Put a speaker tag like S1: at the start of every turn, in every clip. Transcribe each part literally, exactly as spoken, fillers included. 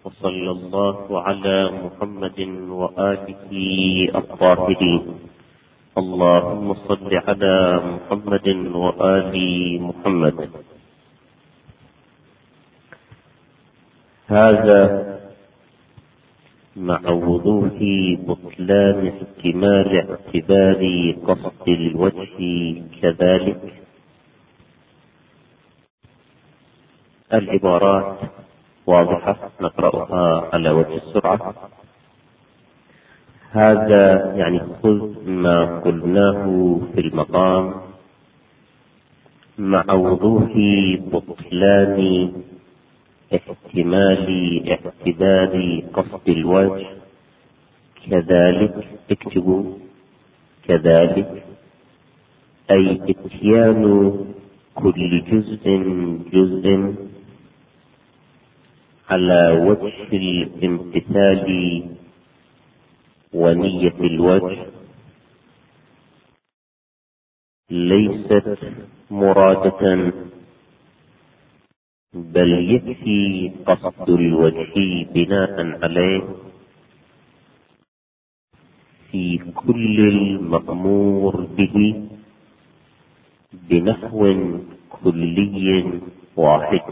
S1: وصلى الله على محمد وآله الطاهرين. اللهم صل على محمد وآل محمد. هذا مع وضوح بطلان احتمال اعتبار قصد الوجه كذلك. العبارات واضحة، نقرأها على وجه السرعة. هذا يعني خذ ما قلناه في المقام مع وضوح بطلان احتمال اعتبار قصد الوجه كذلك. اكتبوا كذلك، أي اتيان كل جزء جزء على وجه الامتثال ونية الوجه ليست مرادة، بل يكفي قصد الوجه بناء عليه في كل المأمور به بنحو كلي واحد.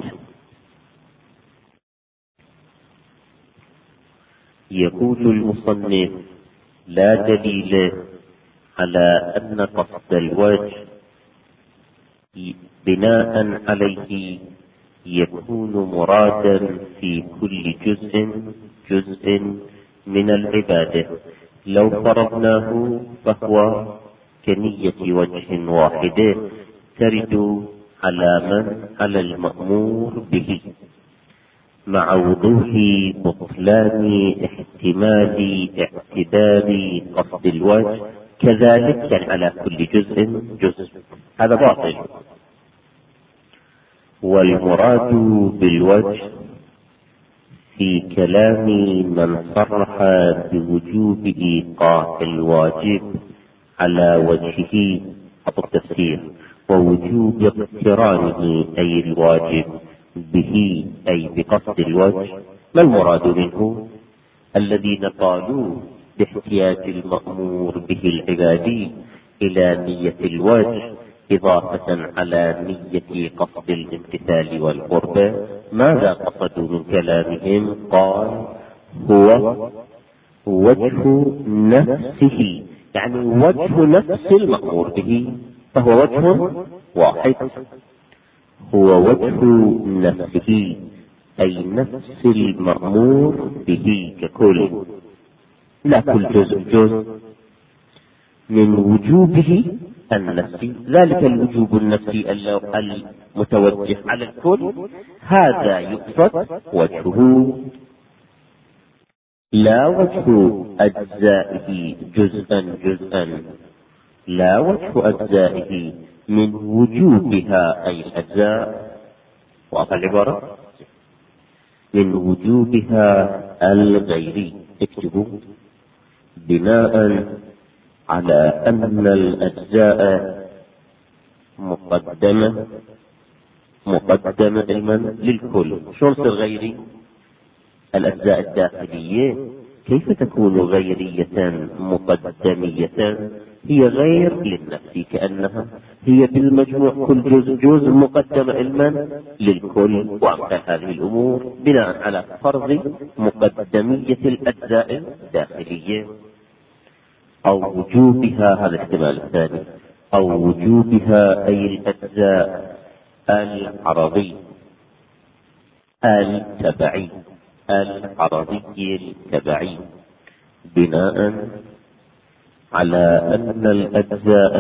S1: يقول المصنف: لا دليل على أن قصد الوجه بناء عليه يكون مرادا في كل جزء جزء من العبادة. لو فرضناه فهو كنية وجه واحدة ترد على من؟ على المأمور به، مع وضوح بطلان احتمال اعتبار قصد الوجه كذلك، يعني على كل جزء جزء. هذا باطل. والمراد بالوجه في كلام من صرح بوجوب إيقاع الواجب على وجهه التفسير، ووجوب اقترانه أي الواجب به أي بقصد الوجه. ما المراد منه؟ الذين قالوا باحتياج المأمور به العبادي إلى نية الوجه إضافة على نية قصد الامتثال والقرب، ماذا قصدوا من كلامهم؟ قال هو وجه نفسه، يعني وجه نفس المأمور به، فهو وجه واحد. هو وجه نفسه أي نفس المأمور به ككل، لا كل جزء جزء من وجوبه النفسي. ذلك الوجوب النفسي المتوجه على الكل، هذا يقصد وجهه، لا وجه أجزائه جزءا جزءا، لا وجه أجزائه من وجوبها أي الأجزاء. واضح العبارة؟ من وجوبها الغيري. اكتبوا: بناء على أن الأجزاء مقدمة مقدمة علما للكل. شلون تصير غيري؟ الأجزاء الداخلية كيف تكون غيرية مقدمية؟ هي غير للنفس، كأنها هي بالمجموع كل جزء جزء مقدمة علما للكل، وأمثال هذه الأمور بناء على فرض مقدمية الأجزاء الداخلية أو وجوبها. هذا الاحتمال الثاني، أو وجوبها أي الأجزاء العرضي التبعي العرضي التبعي، بناء على أن الأجزاء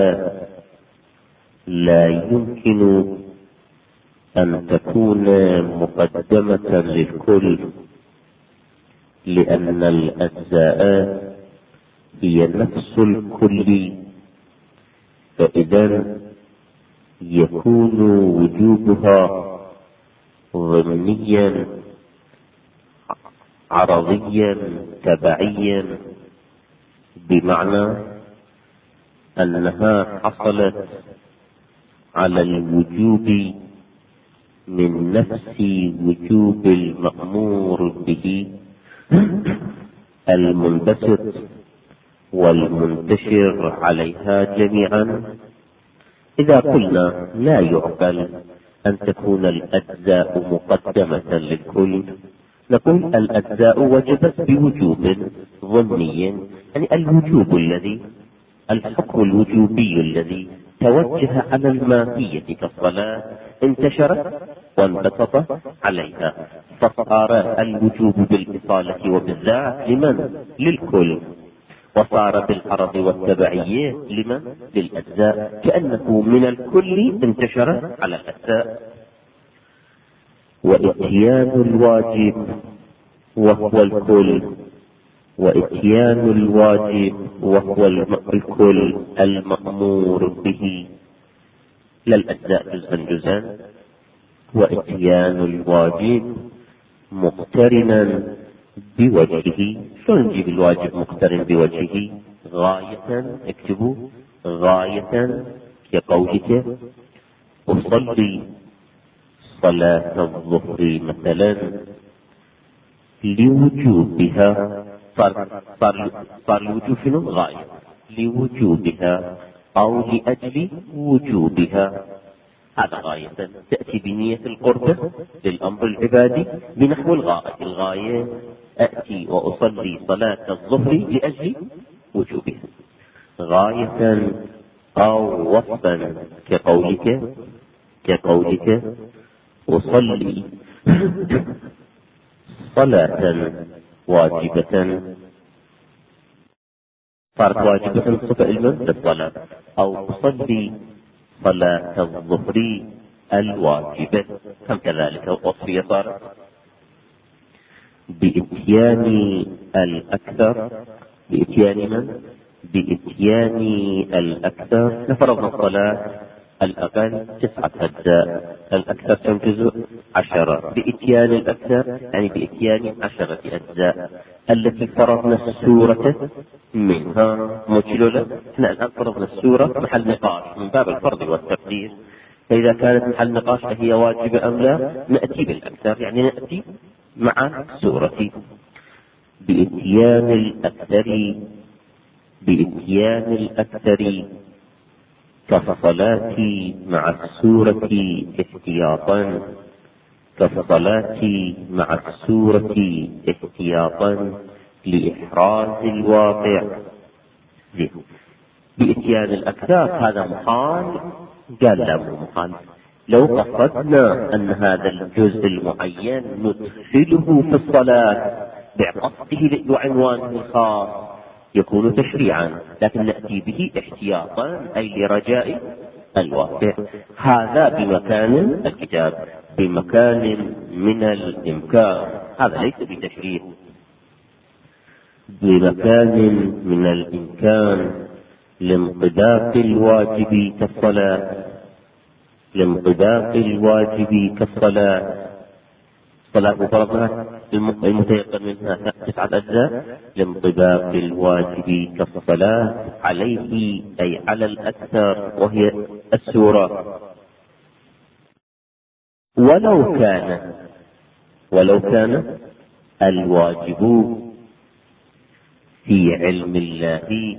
S1: لا يمكن أن تكون مقدمة للكل، لأن الأجزاء هي نفس الكل، فإذا يكون وجوبها ضمنيا عرضيا تبعيا، بمعنى أنها حصلت على الوجوب من نفس وجوب المأمور به المنبسط والمنتشر عليها جميعا. إذا قلنا لا يعقل أن تكون الأجزاء مقدمة للكل، نقول الأجزاء وجبت بوجوب ظني، يعني الوجوب الذي الحكم الوجوبي الذي توجه على الماهية كالصلاة انتشرت وانبسط عليها، فصار الوجوب بالإصالة وبالذات لمن؟ للكل، وصار بالعرض والتبعية لمن؟ للأجزاء، كأنه من الكل انتشر على الأجزاء. وإتيان الواجب وهو الكل، وإتيان الواجب وهو الكل المأمور به، لا الأجزاء جزءا جزءا. وإتيان الواجب مقترنا بوجهه. شلون نجيب الواجب مقترن بوجهه؟ غاية، اكتبوا غاية كقولك أصلي صلاة الظهر مثلا لوجوبها، صار صار صار الوجوب شنو؟ غاية، لوجوبها أو لأجل وجوبها، هذا غاية. تأتي بنية القرب للأمر العبادي بنحو الغاية. الغاية أأتي وأصلي صلاة الظهر لأجل وجوبها، غاية أو وصفا كقولك كقولك أصلي صلاة واجبة، صارت واجبة صفة علما للصلاة، أو أصلي صلاة الظهر الواجبة، كم كذلك وصفية صارت بإتيان الأكثر. بإتيان من؟ بإتيان الأكثر. لفرضنا الصلاة الأقل تسعة أجزاء، الأكثر كم جزء؟ عشرة. بإتيان الأكثر يعني بإتيان عشرة أجزاء التي فرضنا السورة منها. موجلولة احنا الآن فرضنا السورة محل نقاش من باب الفرض والتقدير، فإذا كانت محل نقاش فهي واجبة أم لا، نأتي بالأكثر، يعني نأتي مع السورة. بإتيان الأكثر بإتيان الأكثر كالصلاة مع السورة احتياطا، كالصلاة مع السورة احتياطا لإحراز الواقع. بإتيان الأكثر هذا محال؟ قال لا مو محال. لو قصدنا أن هذا الجزء المعين ندخله في الصلاة بقصده وعنوانه الخاص يكون تشريعا، لكن نأتي به احتياطا أي لرجاء الواقع. هذا بمكان الكتاب، بمكان من الإمكان، هذا ليس بتشريع. بمكان من الإمكان لانطباق الواجب كالصلاة، لانطباق الواجب كالصلاة. صلاة فرضها المتيقن منها تسعة أجزاء، لانطباق الواجب كالصلاة عليه أي على الأكثر وهي السورة. ولو كان ولو كان الواجب في علم الله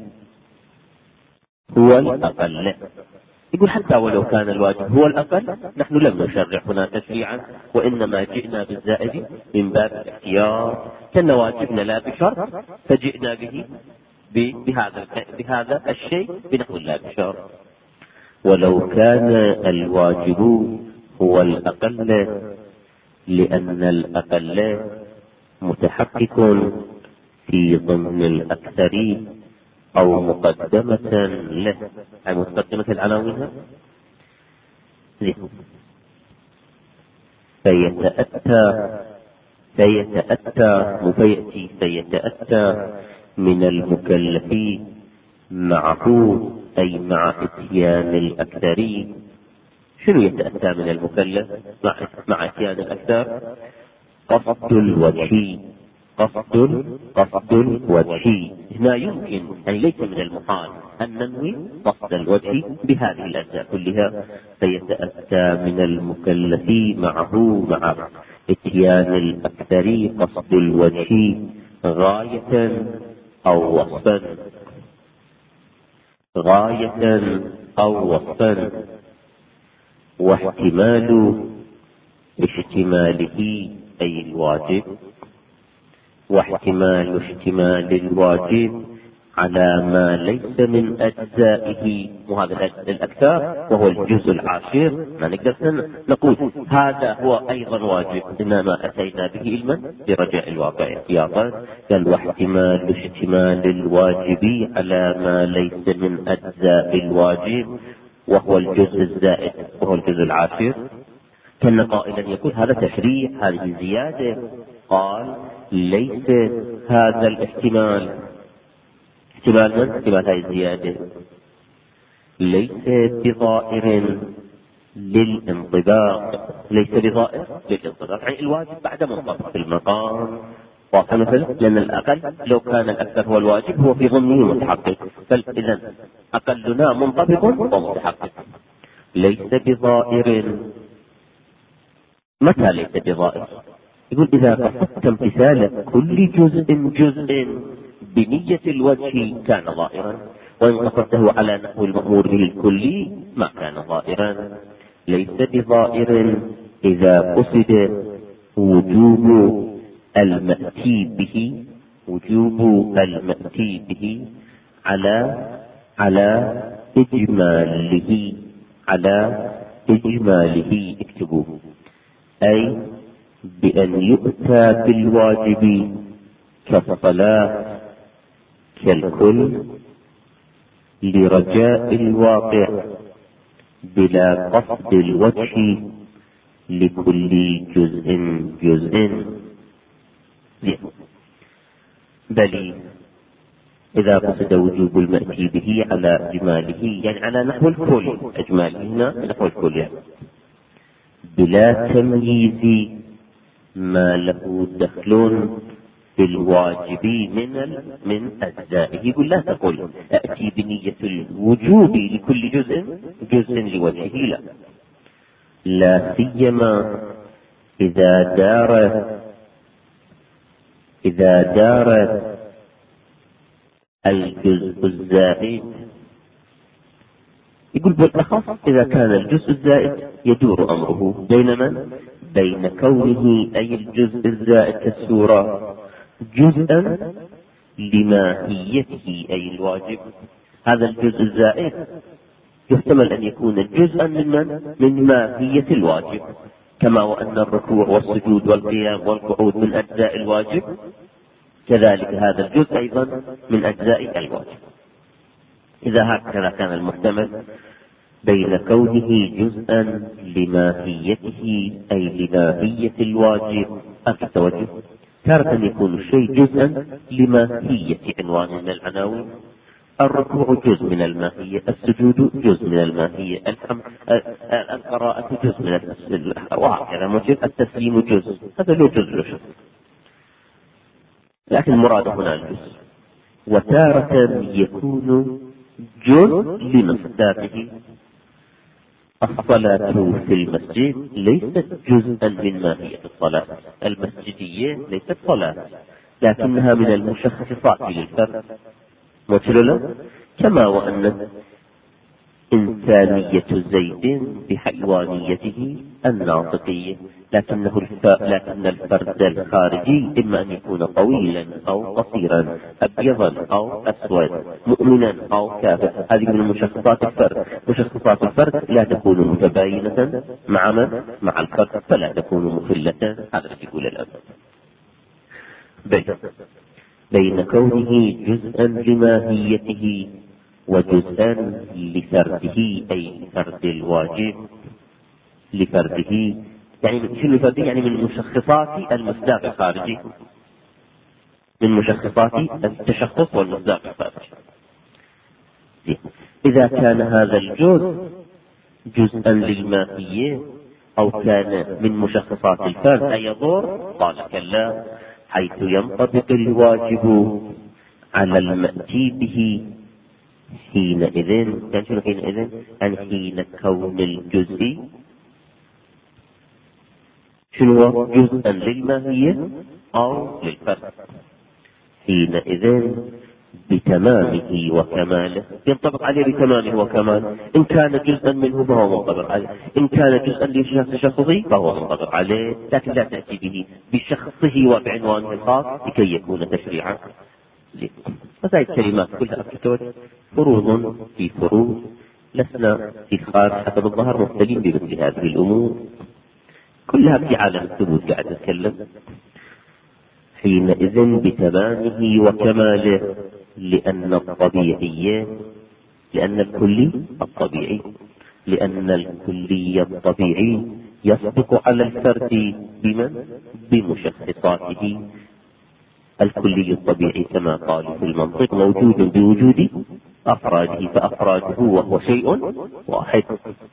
S1: هو الأقل. يقول حتى ولو كان الواجب هو الأقل نحن لم نشرع هنا تشريعا، وإنما جئنا بالزائد من باب الاختيار، كان واجبنا لا بشرط فجئنا به بهذا بهذا الشيء بنحو لا بشرط. ولو كان الواجب هو الأقل لأن الأقل متحقق في ضمن الأكثر أو مقدمة له، أي مقدمة العناوين، فيتأتى فيتأتى مفيأتي فيتأتى من المكلف معه أي مع إتيان الأكثر. شنو يتأتى من المكلف مع مع إتيان الأكثر؟ قصد الوجه قصد قصد الوجه. هنا يمكن أي ليس من المحال أن ننوي قصد الوجه بهذه الأجزاء كلها، فيتأتى من المكلف معه مع اتيان الأكثر قصد الوجه غاية أو وصفا غاية أو وصفا، واحتمال اشتماله أي الواجب واحتمال اشتمال الواجب على ما ليس من أجزائه، وهذا الأكثر وهو الجزء العاشر. ما نقدر نقول هذا هو أيضا واجب، إنما أتينا به علما برجاء الواقع احتياطا. قال واحتمال اشتمال الواجب على ما ليس من أجزاء الواجب وهو الجزء الزائد وهو الجزء العاشر. كان قائلا يقول هذا تشريع، هذه زيادة. قال ليس هذا الاحتمال احتمال من؟ احتمال هذه الزيادة ليس بظائر للانطباق، ليس بظائر للانطباق، يعني الواجب بعد منطبق في المقام واضح مثلا، لأن الأقل لو كان الأكثر هو الواجب هو في ضمنه متحقق، فإذا أقلنا منطبق ومتحقق. ليس بظائر، متى ليس بظائر؟ يقول إذا قصدت امتثال كل جزء جزء بنية الوجه كان ظائرا، وإن قصدته على نحو المأمور به الكلي ما كان ظائرا. ليس بظائر إذا قصد وجوب المأتي به وجوب المأتي به على على إجماله على إجماله اكتبوه، أي بأن يؤتى بالواجب كالصلاة كالكل لرجاء الواقع بلا قصد الوجه لكل جزء جزء. بل إذا قصد وجوب المأتي به على إجماله، يعني على نحو الكل، إجماله هنا نحو الكل يعني. بلا تمييز ما له دخل بالواجب من من أجزائه. يقول لا تقل أأتي بنية الوجوب لكل جزء جزء لوجهه، لا لا سيما إذا دار إذا دار الجزء الزائد. يقول بالأخص إذا كان الجزء الزائد يدور أمره بين من؟ بين كونه أي الجزء الزائد كالسورة جزءا لماهيته أي الواجب. هذا الجزء الزائد يحتمل أن يكون جزءا من من؟ من ماهية الواجب، كما وأن الركوع والسجود والقيام والقعود من أجزاء الواجب، كذلك هذا الجزء أيضا من أجزاء الواجب. إذا هكذا كان المحتمل بين كونه جزءا لماهيته أي لماهية الواجب أكثر توجه. تارة يكون الشيء جزءا لماهية عنوان من العناوين. الركوع جزء من الماهية، السجود جزء من الماهية، القراءة جزء من وهكذا، التسليم جزء، هذا له جزء له. لكن المراد هنا الجزء. وتارة يكون جزء لمصداقه. الصلاة في المسجد ليست جزءا من ماهية الصلاة المسجدية، ليست صلاة لكنها من المشخصات للفرد، كما وأن إنسانية زيد بحيوانيته الناطقية، لكنه الف... لكن الفرد الخارجي إما أن يكون طويلا أو قصيرا، أبيضا أو أسود، مؤمنا أو كافر. هذه من مشخصات الفرد. مشخصات الفرد لا تكون متباينة مع من؟ مع الفرد، فلا تكون مخلة. هذا الذي يقول الأب بين بين كونه جزءا لماهيته وجزءا لفرده أي لفرد الواجب لفرده، يعني شنو لفرده؟ يعني من مشخصات المصداق الخارجي، من مشخصات التشخص والمصداق الخارجي. إذا كان هذا الجزء جزءا للماهية أو كان من مشخصات الفرد أيضر، قال كلا، حيث ينطبق الواجب على المأتي به حينئذ. يعني شنو حينئذ؟ يعني حين كون الجزء شنو هو؟ جزءا للماهية أو للفرد. حينئذ بتمامه وكماله ينطبق عليه بتمامه وكماله. إن كان جزءا منه فهو منطبق عليه، إن كان جزءا لشخصه فهو منطبق عليه، لكن لا تأتي به بشخصه وبعنوانه الخاص لكي يكون تشريعا. وهذه الكلمات كلها أكتوت فروض في فروض، لسنا في خارج حسب الظهر مختلين بمثل هذه الأمور كلها في عالم الثبوت قاعد نتكلم. حينئذ بتمامه وكماله، لأن الطبيعية لأن الكلي الطبيعي لأن الكلي الطبيعي يصدق على الفرد بمن؟ بمشخصاته. الكلي الطبيعي كما قالوا في المنطق موجود بوجود أفراده، فأفراده وهو شيء واحد.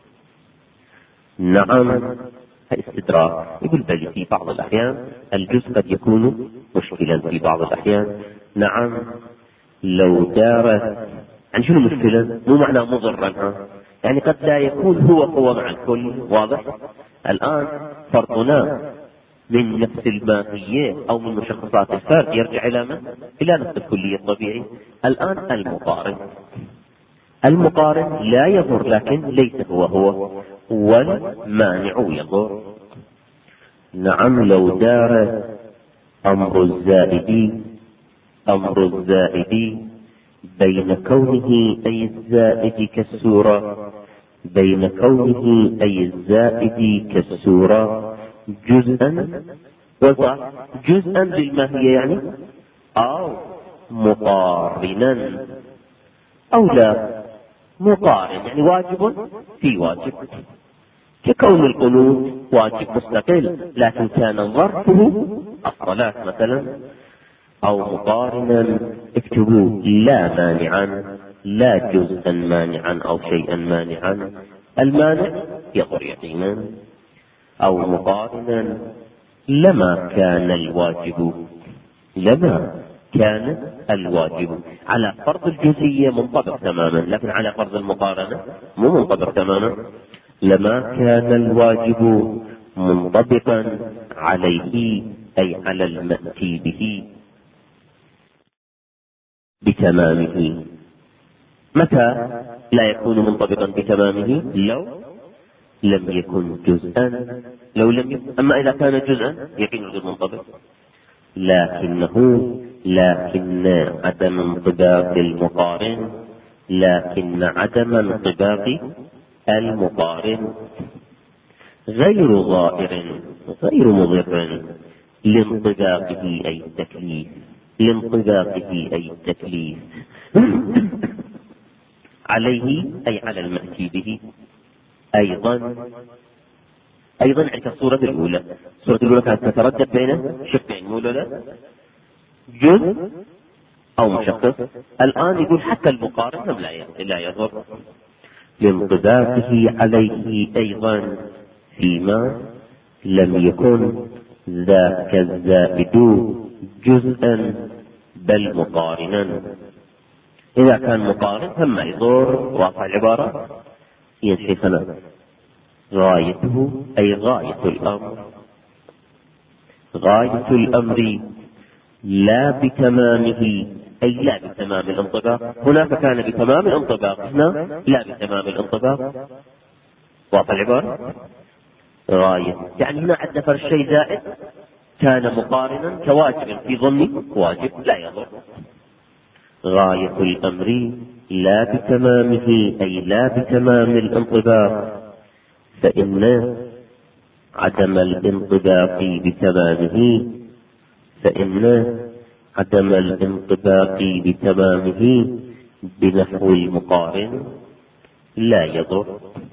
S1: نعم استدراك. يقول بل في بعض الأحيان الجزء قد يكون مشكلا في بعض الأحيان. نعم لو دارت، يعني شنو مشكلة؟ مو معنى مضرا، يعني قد لا يكون هو هو مع الكل. واضح؟ الآن فرضنا من نفس الماهية أو من مشخصات الفرد يرجع إلى من؟ إلى نفس الكلية الطبيعي. الآن المقارن المقارن لا يضر، لكن ليس هو هو، والمانع يضر. نعم لو دار أمر الزائد أمر الزائد بين كونه أي الزائد كالسورة بين كونه أي الزائد كالسورة جزءا وضع جزءا للماهية يعني، أو مقارنا أو لا مقارن، يعني واجب في واجب، ككون القنوت واجب مستقل لكن كان ظرفه الصلاة مثلا. أو مقارنا اكتبوا لا مانعا، لا جزءا مانعا أو شيئا مانعا، المانع يضر يقينا. أو مقارنا لما كان الواجب لما كان الواجب على فرض الجزئية منطبق تماما، لكن على فرض المقارنة مو منطبق تماما. لما كان الواجب منطبقا عليه أي على المأتي به بتمامه. متى لا يكون منطبقا بتمامه؟ لو لم يكن جزءا لو لم يكن أما إذا كان جزءا يكون غير منطبق. لكنه لكن عدم انطباق المقارن لكن عدم انطباق المقارن غير ضائر غير مضر لانطباقه أي التكليف لانطباقه أي التكليف عليه أي على المأتي به. أيضا أيضا عند الصورة الأولى الصورة الأولى كانت تتردد بين شقين مو لا جزء أو مشخص. الآن يقول حتى المقارن لا يضر لانطباقه عليه أيضا فيما لم يكن ذاك الزائد جزءا بل مقارنا. إذا كان مقارن ثم يضر. واضح العبارة؟ يا شيخنا غايته أي غاية الأمر غاية الأمر لا بتمامه أي لا بتمام الانطباق. هناك كان بتمام الانطباق، هنا لا بتمام الانطباق. واضح العبارة؟ غاية يعني هنا عندنا فرق شيء زائد كان مقارنا كواجب في ظني واجب لا يضر. غاية الأمر لا بتمامه أي لا بتمام الانطباق، فإن عدم الانطباق بتمامه فإن عدم الانطباق بتمامه بنحو المقارن لا يضر.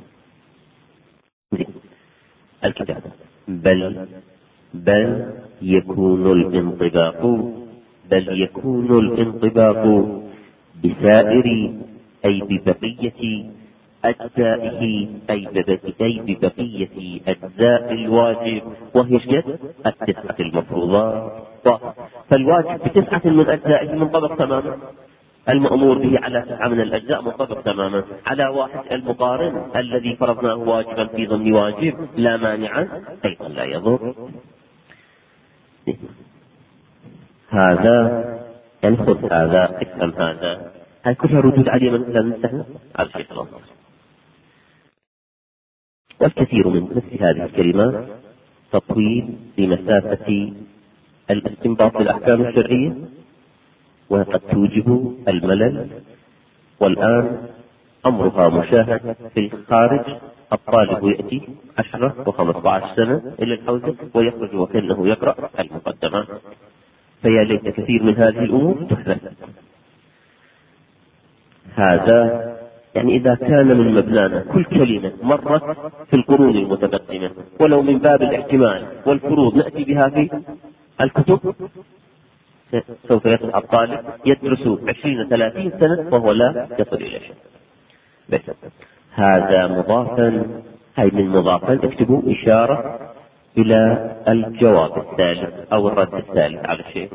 S1: الكتاب بل بل يكون الانطباق بل يكون الانطباق بسائر أي ببقية أجزائه أي ببقية أجزاء الواجب، وهي شد التسعة المفروضات. فالواجب بتسعة من أجزائه منطبق تماما، المأمور به على تسعة من الأجزاء منطبق تماما على واحد. المقارن الذي فرضناه واجبا في ضمن واجب لا مانعا أيضا لا يضر. هذا ينخذ هذا افهم هذا، هاي كلها ردود عليه من لا ننتهي على شيء خلاص. والكثير من مثل هذه الكلمات تطويل بمسافة الاستنباط للأحكام الشرعية، وقد توجب الملل. والآن أمرها مشاهد في الخارج، الطالب يأتي عشرة وخمسة عشر سنة إلى الحوزة ويخرج وكأنه يقرأ المقدمات، فيا ليت كثير من هذه الأمور تحدث. هذا يعني إذا كان من مبنانا كل كلمة مرت في القرون المتقدمة ولو من باب الاحتمال والفروض نأتي بها في الكتب، سوف يطلع الطالب يدرس عشرين ثلاثين سنة وهو لا يصل إلى شيء. بس هذا مضافا، هاي من مضافا اكتبوا إشارة إلى الجواب الثالث أو الرد الثالث على الشيء.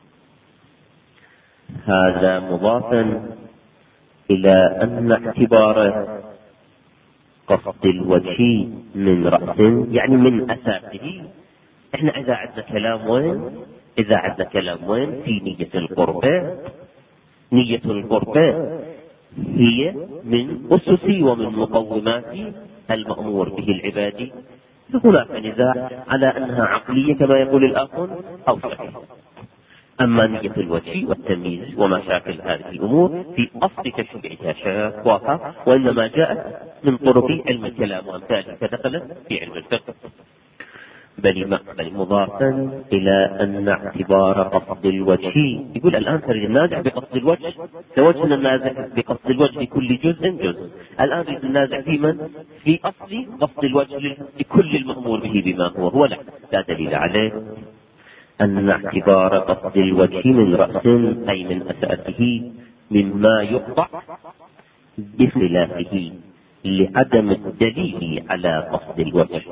S1: هذا مضافا إلى أن اعتبار قصد الوجه من رأس يعني من أساسه. احنا إذا عندنا كلام وين إذا عندنا كلام وين في نية القربة. نية القربة هي من أسس ومن مقومات المأمور به العبادي. هناك نزاع على أنها عقلية كما يقول الآخر أو شرعية. أما نية الوجه والتمييز وما شاكل هذه الأمور في أصل تشريعها شاك واقع، وإنما جاءت من طرق علم الكلام وأمثاله فدخلت في علم الفقه. بل بل مضافا إلى أن اعتبار قصد الوجه، يقول الآن تريد النازع بقصد الوجه، توجهنا النازع بقصد الوجه في كل جزء جزء. الآن يريد النازع في من؟ في أصل قصد الوجه لكل المأمور به بما هو هو لا, لا دليل عليه. أن اعتبار قصد الوجه من رأس أي من أساسه مما يقطع بخلافه لعدم الدليل على قصد الوجه،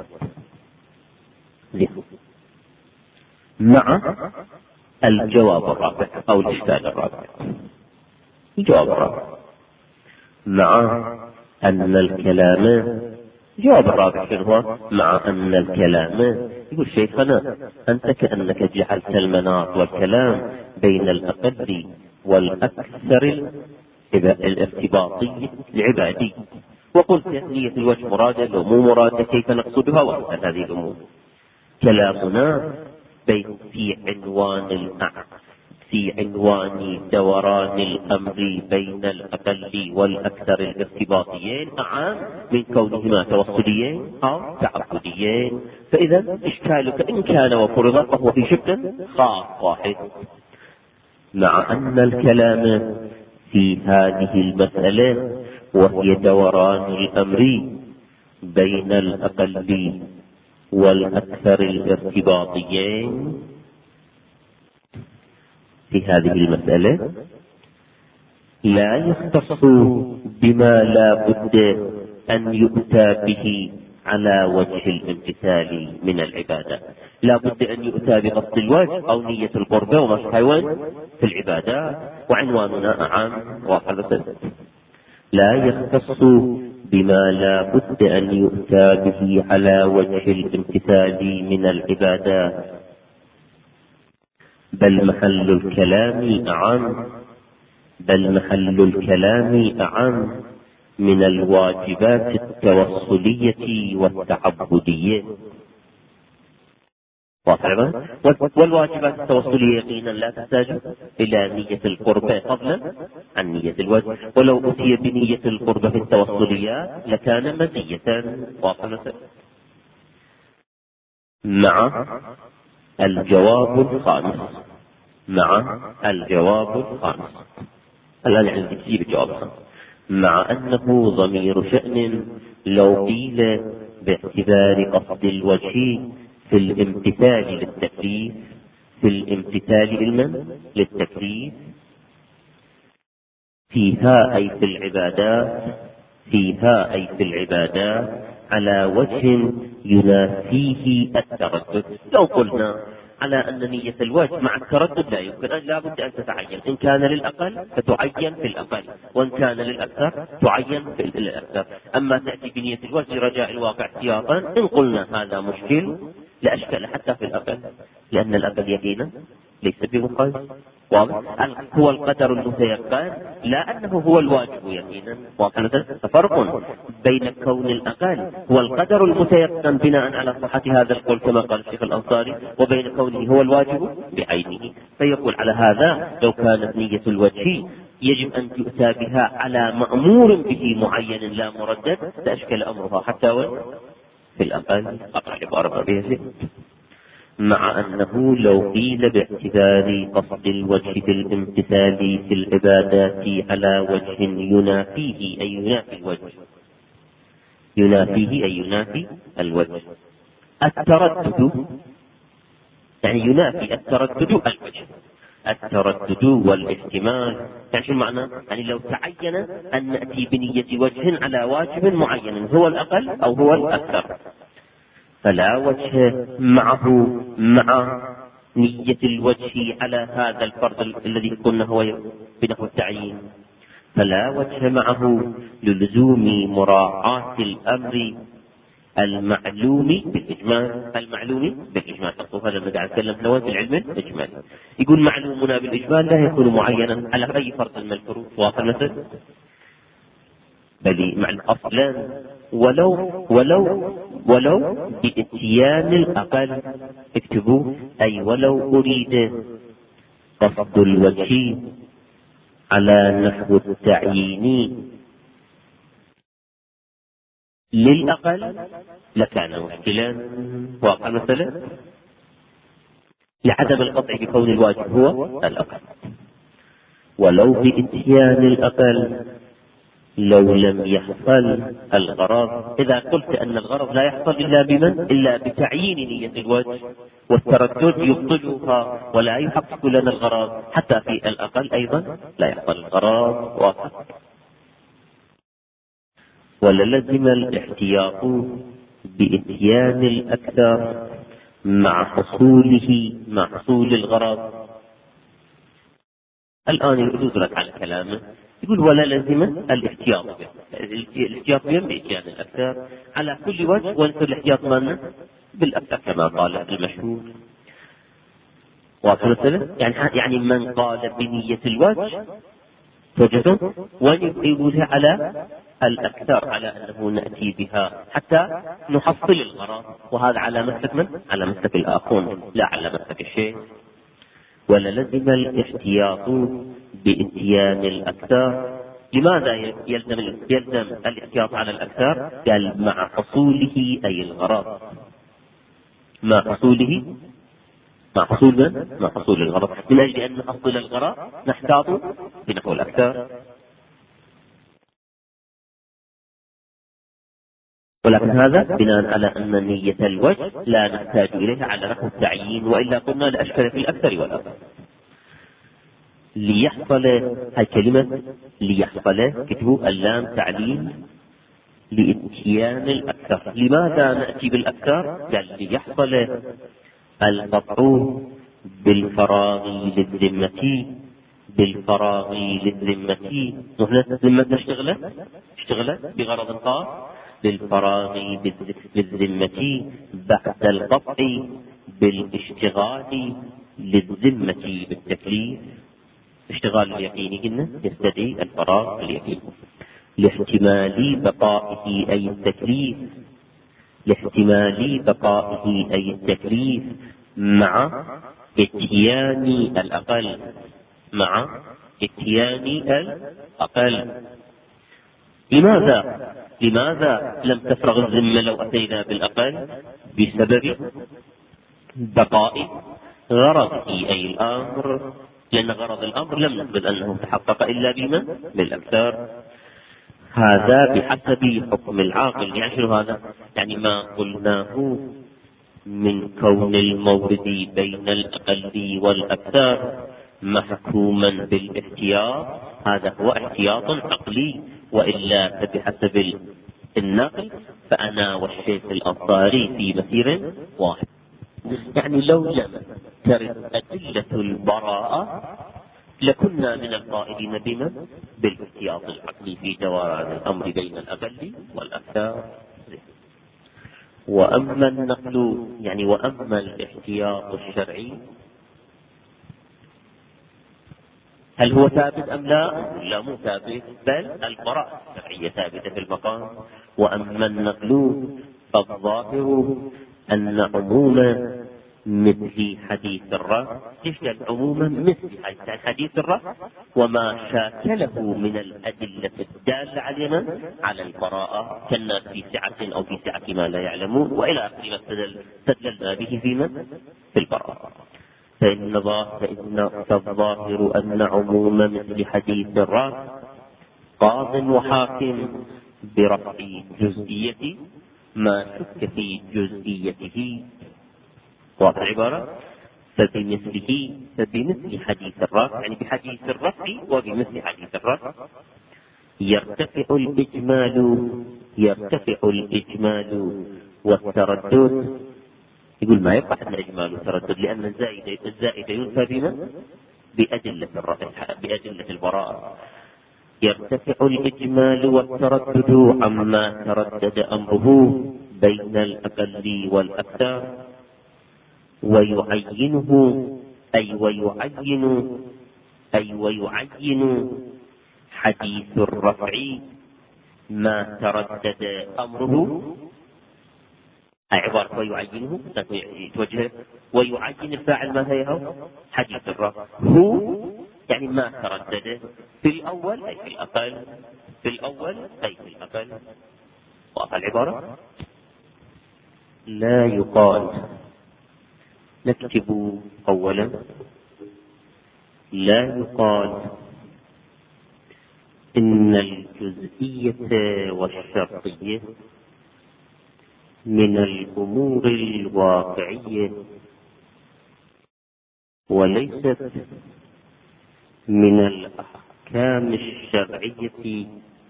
S1: مع الجواب الرابع أو الإشكال الرابع. الجواب الرابع مع أن الكلام، جواب الرابع شنو هو؟ مع أن الكلام، يقول شيخنا أنت كأنك جعلت المناط والكلام بين الأقل والأكثر الارتباطي العبادي، وقلت نية الوجه مرادة لو مو مرادة كيف نقصدها وأمثال هذه الأمور. كلامنا في عنوان الأعم في عنوان دوران الأمر بين الأقل والأكثر الارتباطيين أعم من كونهما توصليين أو تعبديين. فإذا إشكالك إن كان وفرض فهو في شق خاص واحد. مع أن الكلام في هذه المسألة وهي دوران الأمر بين الأقل والأكثر الارتباطيين في هذه المسألة لا يختص بما لا بد أن يؤتى به على وجه الامتثال من العبادة. لا بد أن يؤتى بقصد الوجه أو نية القربة وما شابه في العبادة، وعنواننا أعام واحد. لا يختص بما لا بد أن يؤتى به على وجه الامتثال من العبادة، بل محل الكلام أعم بل محل الكلام أعم من الواجبات التوصلية والتعبدية. والواجبات التوصلية يقينا لا تحتاج إلى نية القربة فضلا عن نية الوجه، ولو أتي بنية القربة في التوصليات لكان مزية واصلة. مع الجواب الخامس مع الجواب الخامس الآن عندي تجيب الجواب الخامس مع أنه ضمير شأن لو قيل باعتبار قصد الوجه في الامتثال للتكليف في الامتثال علما للتكليف فيها أي في العبادات فيها أي في العبادات على وجه ينافيه التردد. لو قلنا على أن نية الوجه مع التردد لا يمكن، أن لا بد أن تتعين، إن كان للأقل فتعين في الأقل، وإن كان للأكثر تعين في الأكثر. أما تأتي بنية الوجه رجاء الواقع احتياطا، إن قلنا هذا مشكل لأشكل حتى في الأقل، لأن الأقل يقينا ليس بمقيد. واضح؟ هو القدر المتيقن لا أنه هو الواجب يقينا. فرق بين كون الأقل هو القدر المتيقن بناء على صحة هذا القول كما قال الشيخ الأنصاري، وبين كونه هو الواجب بعينه. فيقول على هذا لو كانت نية الوجه يجب أن تؤتى بها على مأمور به معين لا مردد لأشكل أمرها حتى وإن في الأقل أقع عبارة به، مع أنه لو قيل باعتبار قصد الوجه بالامتثال في العبادات على وجه ينافيه أي ينافي الوجه، ينافيه أي ينافي الوجه التردد، يعني ينافي التردد الوجه، التردد والاحتمال. يعني شو المعنى؟ يعني لو تعين أن نأتي بنية وجه على واجب معين هو الأقل أو هو الأكثر، فلا وجه معه مع نية الوجه على هذا الفرض الذي قلنا هو بنحو التعيين، فلا وجه معه للزوم مراعاة الأمر المعلوم بالإجمال. المعلوم بالإجمال هذا اللي قاعد نتكلم في العلم الإجمال. يقول معلومنا بالإجمال لا يكون معينا على أي فرض من الفروض، واضح مثل بل مع أصلا ولو ولو ولو بإتيان الأقل، اكتبوا أي ولو أريد قصد الوجه على نحو التعيين للأقل لكان مشكلا. واقع مثلا لعدم القطع بكون الواجب هو الأقل، ولو بإتيان الأقل لو لم يحصل الغرض. إذا قلت أن الغرض لا يحصل إلا بمن؟ إلا بتعيين نية الوجه، والتردد يبطلها ولا يحقق لنا الغرض، حتى في الأقل أيضا لا يحصل الغرض. واضح؟ وللزم الاحتياط بإتيان الأكثر مع حصوله مع حصول الغرض. الآن يردود لك على كلامه، يقول ولا لزم الاحتياط، الاحتياط بهم بإتيان الأكثر على كل وجه، ونصير الاحتياط مالنا بالأكثر كما قال المشهور. وصلت يعني يعني من قال بنية الوجه توجده ونقيمها على الأكثر، على أنه نأتي بها حتى نحصل الغرض، وهذا على مسلك من؟ على مسلك الآخرون لا على مسلك الشيء. وللزم الاحتياط بإتيان الأكثر. لماذا يلزم يلزم الاحتياط على الأكثر؟ قال مع حصوله أي الغرض، مع حصوله مع حصول من؟ مع حصول الغرض. من أجل أن نحصل الغرض نحتاط بنحو الأكثر. ولكن هذا بناء على أن نية الوجه لا نحتاج إليها على نحو التعيين، وإلا قلنا لأشكل في الأكثر والأقل. ليحصل هاي كلمة ليحصل كتبوا اللام تعليل لإتيان الأكثر. لماذا نأتي بالأكثر؟ قال ليحصل القطع بالفراغ للذمة، بالفراغ للذمة. نحن ذمتنا اشتغلت اشتغلت بغرض خاص للفراغ للذمة بعد القطع بالاشتغال للذمة بالتكليف. اشتغال اليقين قلنا يستدعي الفراغ اليقين لاحتمال بقائه أي التكليف، لاحتمال بقائه أي التكليف مع اتيان الأقل، مع اتيان الأقل. لماذا لماذا لم تفرغ الذمة لو أتينا بالأقل؟ بسبب بقاء غرضه أي الأمر، لأن غرض الأمر لم نثبت أنه تحقق إلا بما بالأكثر. هذا بحسب حكم العاقل. يعني شنو هذا؟ يعني ما قلناه من كون المورد بين الأقل والأكثر محكوما بالاحتياط، هذا هو احتياط عقلي وإلا فبحسب النقل فأنا والشيخ الأنصاري في مسير واحد. يعني لو لم ترد أدلة البراءة لكنا من القائلين بما بالاحتياط العقلي في دوران الأمر بين الأقل والأكثر. وأما النقل يعني وأما الاحتياط الشرعي هل هو ثابت أم لا؟ لا مو ثابت، بل البراءة الشرعية ثابتة في المقام. وأما النقل فالظاهر أن عموم مثل حديث الرأس يشمل عموما مثل حديث الرأس وما شاكله من الأدلة الدالة علينا على البراءة كالناس في سعة أو في سعة ما لا يعلمون وإلى آخر ما استدللنا به فيما في البراءة. فإن فالظاهر أن عموم مثل حديث الرأس قاض وحاكم برفع جزئية ما شك في جزئيته. واضح العبارة؟ فبمثله فبمثل حديث الرأس يعني بحديث الرفع وبمثل حديث الرأس يرتفع الإجمال يرتفع الإجمال والتردد. يقول ما يقع الإجمال والتردد لأن الزائد الزائد ينفى بما بأدلة بأدلة البراءة. يرتفع الإجمال والتردد عما تردد أمره بين الأقل والأكثر ويعينه أي ويعين أي ويعين حديث الرفع ما تردد أمره. عبارة ويعينه توجه ويعين الفاعل ما هي حديث الرفع هو يعني ما تردد في الأول أي في الأقل في الأول أي في الأقل. واضح العبارة؟ لا يقال نكتب أولا لا يقال إن الجزئية والشرطية من الأمور الواقعية وليست من الأحكام الشرعية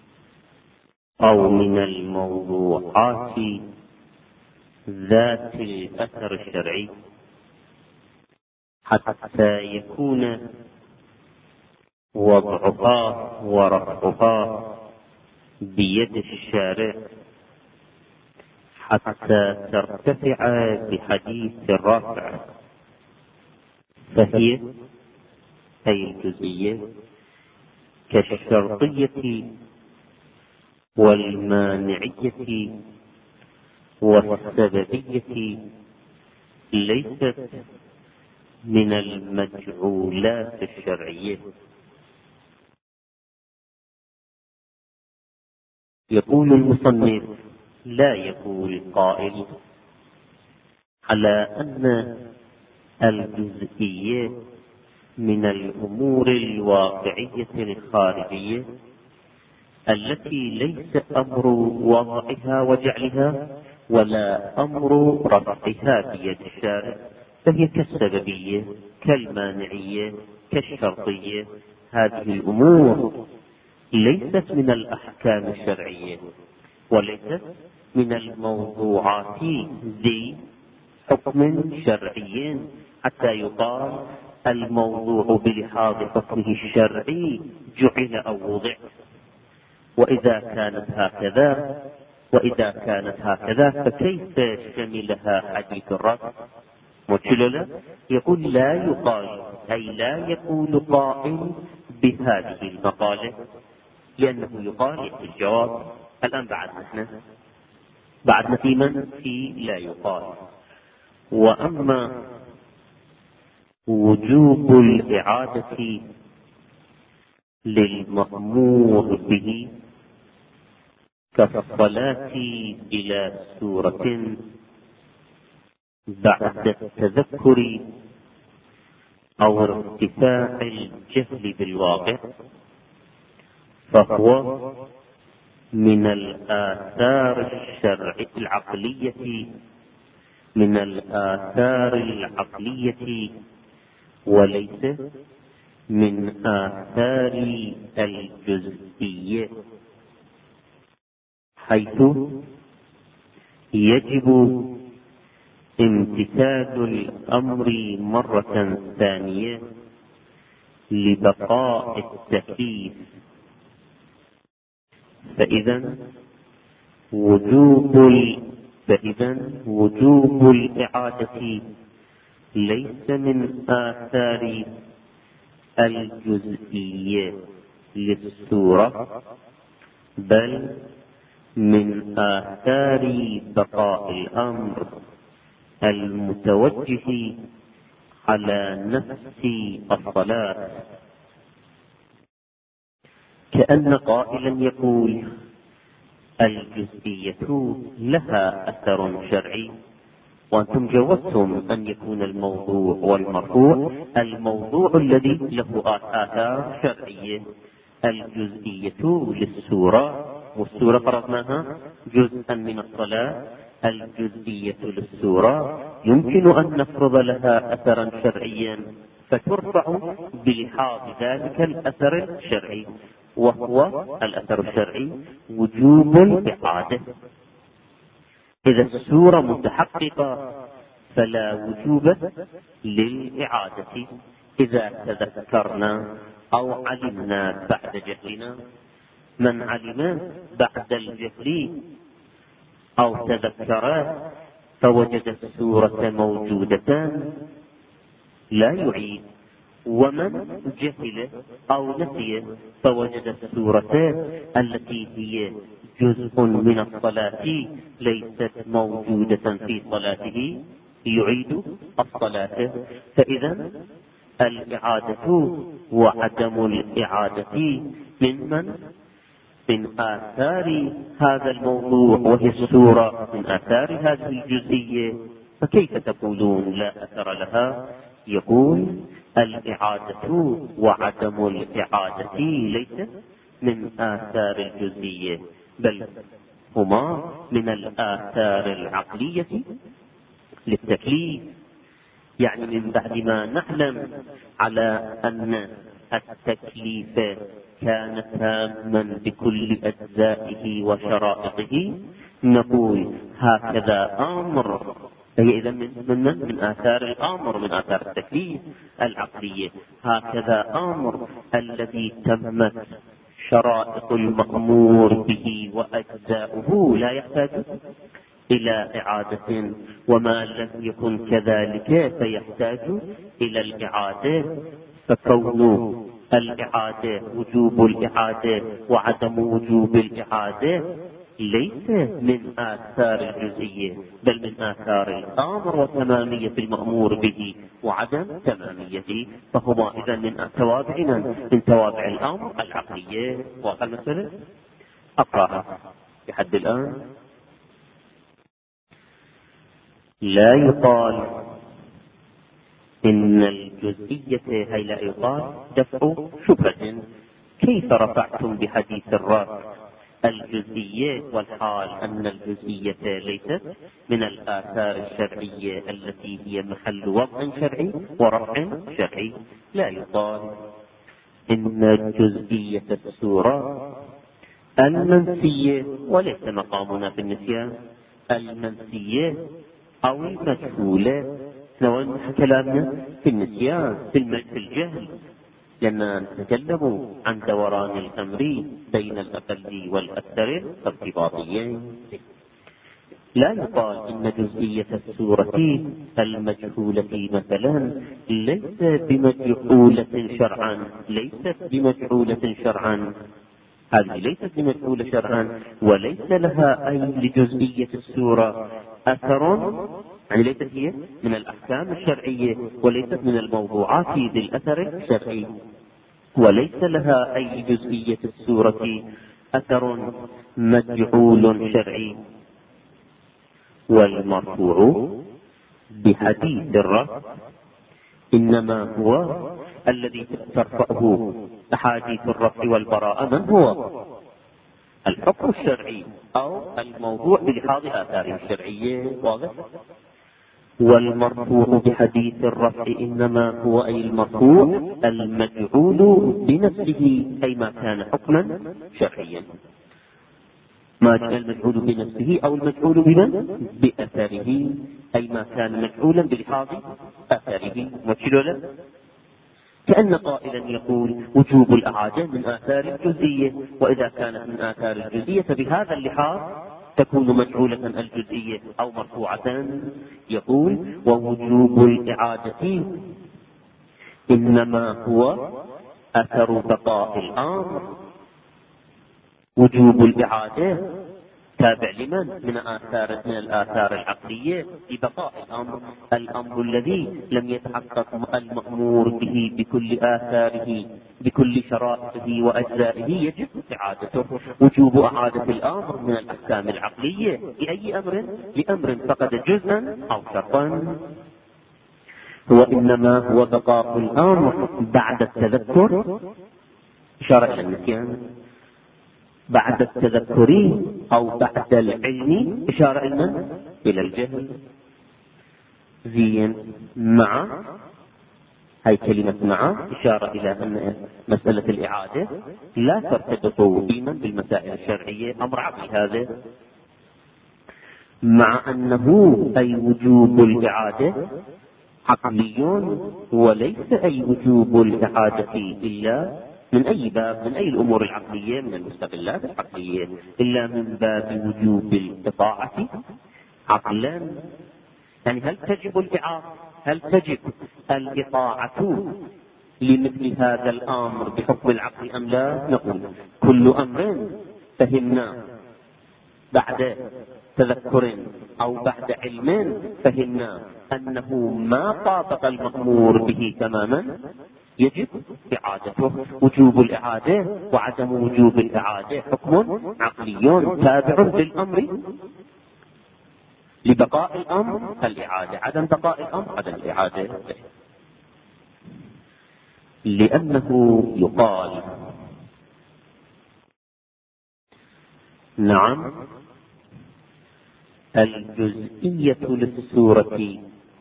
S1: أو من الموضوعات ذات الأثر الشرعي حتى يكون وضعها ورفعها بيد الشارع حتى ترتفع بحديث الرفع فهي أي الجزئية كالشرطية والمانعية والسببية ليست من المجعولات الشرعية. يقول المصنف لا يقول قائل على أن الجزئية من الأمور الواقعية الخارجية التي ليس أمر وضعها وجعلها ولا أمر رفعها بيد الشارع فهي كالسببية كالمانعية كالشرطية. هذه الأمور ليست من الأحكام الشرعية وليست من الموضوعات ذي حكم شرعي حتى يقال الموضوع بلحاظ حكمه الشرعي جعل أو وضع. وإذا كانت هكذا وإذا كانت هكذا فكيف شملها حديث الرفع؟ وشلل يقول لا يقال أي لا يقول قائل بهذه المقالة لأنه يقال الجواب الآن بعد نحن بعد في من في لا يقال. وأما وجوب الإعادة للمأمور به كالصلاة إلى سورة بعد التذكر أو ارتفاع الجهل بالواقع فهو من الآثار الشرعية العقلية من الآثار العقلية وليس من آثار الجزئية. حيث يجب امتثال الأمر مرة ثانية لبقاء التكليف. فإذا وجوب فإذا وجوب الإعادة ليس من آثار الجزئية للسورة، بل من آثار بقاء الأمر المتوجه على نفس الصلاة. كأن قائلا يقول الجزئية لها أثر شرعي، وأنتم جوزتم أن يكون الموضوع والمرفوع الموضوع الذي له آثار شرعية. الجزئية للسورة، والسورة فرضناها جزءا من الصلاة، الجزئية للسورة يمكن أن نفرض لها أثرا شرعيا فترفع بلحاظ ذلك الأثر الشرعي، وهو الأثر الشرعي وجوب الإعادة. إذا السورة متحققة فلا وجوب للإعادة. إذا تذكرنا أو علمنا بعد جهلنا، من علم بعد الجهل أو تذكر فوجد السورة موجودة لا يعيد، ومن جهل أو نسي فوجد السورة التي هي جزء من الصلاة ليست موجودة في صلاته يعيد الصلاة. فإذا الإعادة وعدم الإعادة ممن من آثار هذا الموضوع وهي السورة، من آثار هذه الجزئية، فكيف تقولون لا أثر لها؟ يقول الإعادة وعدم الإعادة ليس من آثار الجزئية، بل هما من الآثار العقلية للتكليف. يعني من بعد ما نعلم على أن التكليف كان تاما بكل أجزائه وشرائطه نقول هكذا أمر. هي إذا من, من, من آثار الأمر، من آثار التكليف العقلية، هكذا أمر الذي تمت شرائط المأمور به وأجزاؤه لا يحتاج إلى إعادة، وما لم يكن كذلك فيحتاج إلى الإعادة. فكون الإعادة وجوب الإعادة وعدم وجوب الإعادة ليس من آثار الجزئية، بل من آثار الأمر وتمامية المأمور به وعدم تماميته، فهما إذا من توابعنا من توابع الأمر العقلية. واضح المسألة؟ أقرأها لحد الآن. لا يقال إن الجزئية، هي لا يقال دفع شبهة. كيف رفعتم بحديث الرفع الجزئية والحال أن الجزئية ليست من الآثار الشرعية التي هي محل وضع شرعي ورفع شرعي؟ لا يقال إن جزئية السورة المنسية، وليس مقامنا في النسيان، المنسية أو المجهولة، لو كلامنا في النسيان في الجهل، لأننا نتكلم عن دوران الأمر بين الأقل والأكثر ارتباطيين. لا يقال إن جزئية السورة المجهولة مثلا ليس بمجهولة شرعا، ليست بمجهولة شرعا، هذه ليست بمجهولة شرعا، وليس لها أي لجزئية السورة أثر، يعني ليست هي من الأحكام الشرعية وليست من الموضوعات ذي الأثر الشرعي، وليس لها أي جزئية السورة أثر مجعول شرعي. والمرفوع بحديث الرفع إنما هو الذي ترفعه أحاديث الرفع والبراءة، من هو الحكم الشرعي أو الموضوع بلحاظ آثاره الشرعية. واضح؟ والمرفوع بحديث الرفع إنما هو أي المرفوع المجعول بنفسه، أي ما كان حكما شرعيا. ما جاء المجعول بنفسه أو المجعول بمن؟ بأثره، أي ما كان مجعولا بلحاظ أثره. وكذا كأن قائلا يقول وجوب الإعادة من آثار الجزئية، وإذا كانت من آثار الجزئية بهذا اللحاظ تكون مجعولة الجزئية أو مرفوعة. يقول ووجوب الإعادة إنما هو أثر بقاء الأمر. وجوب الإعادة تابع لمن؟ من آثار من الآثار العقلية لبقاء الأمر، الأمر الذي لم يتحقق المأمور به بكل آثاره بكل شرائطه وأجزائه يجب إعادته. وجوب إعادة الأمر من الأحكام العقلية لأي أمر؟ لأمر فقد جزءا أو شرطا. هو إنما هو بقاء الأمر بعد التذكر، إشارة إلى النسيان، بعد التذكر أو بعد العلم، إشارة إلى إلى الجهل. زين. مع هاي كلمة مع إشارة إلى أن مسألة الإعادة لا ترتبط دائما بالمسائل الشرعية، أمر عقلي هذا. مع أنه أي وجوب الإعادة عقلي، وليس أي وجوب الإعادة إلا من أي باب؟ من أي الأمور العقلية؟ من المستقلات العقلية، إلا من باب وجوب الإطاعة عقلا. يعني هل تجب الإعادة؟ هل تجب الإطاعة لمثل هذا الأمر بحكم العقل أم لا؟ نقول كل أمر فهمناه بعد تذكر أو بعد علم فهمنا أنه ما طابق المأمور به تماما يجب إعادته. وجوب الإعادة وعدم وجوب الإعادة حكم عقلي تابع للأمر، لبقاء الأمر الإعادة، عدم بقاء الأمر عدم الإعادة. لأنه يقال نعم الجزئية للسورة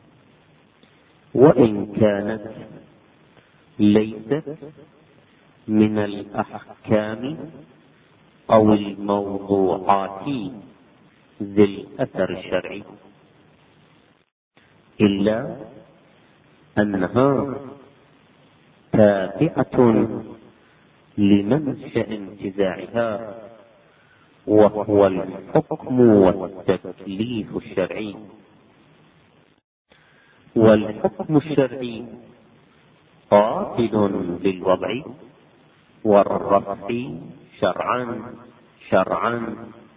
S1: وإن كانت ليست من الأحكام أو الموضوعات ذي الأثر الشرعي، إلا أنها تابعة لمنشأ انتزاعها وهو الحكم والتكليف الشرعي. والحكم الشرعي قابل للوضع والرفع شرعا شرعا،